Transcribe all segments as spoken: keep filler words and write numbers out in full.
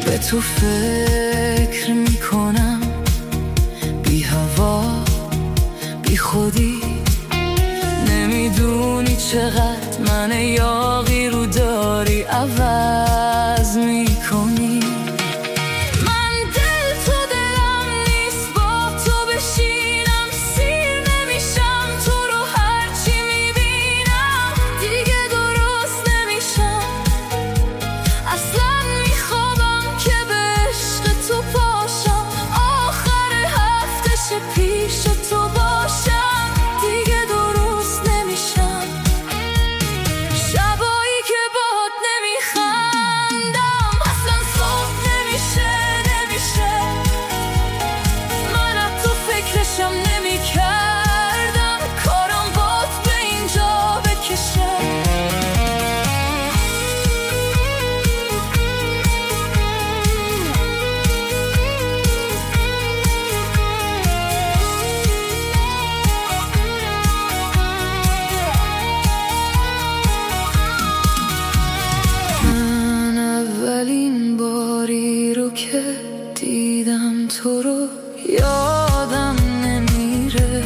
به تو فکر میکنم، بی هوا بی خودی. نمیدونی چقدر من یاغی رو داری عوض میکنی. اولین باری رو که دیدم تو رو یادم نمیره.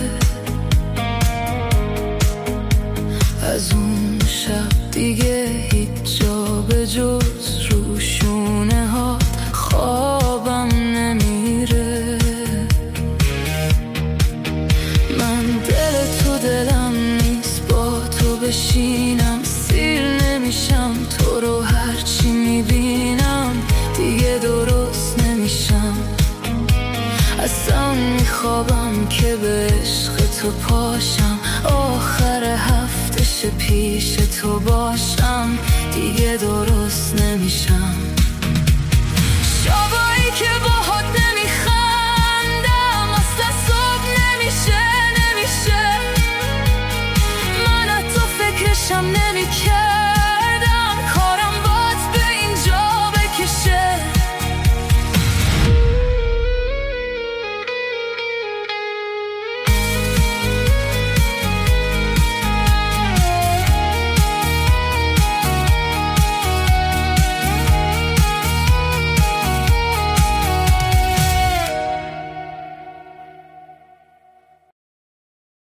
از اون شب دیگه هیچ جا به جز رو شونه ها خوابم نمیره. من دل تو دلم نیست با تو بشینم، سیر نمیشم تو رو هرچی میبینم دیگه درست نمیشم. اصلا میخوابم که به عشق تو پاشم، آخر هفتش پیش تو باشم دیگه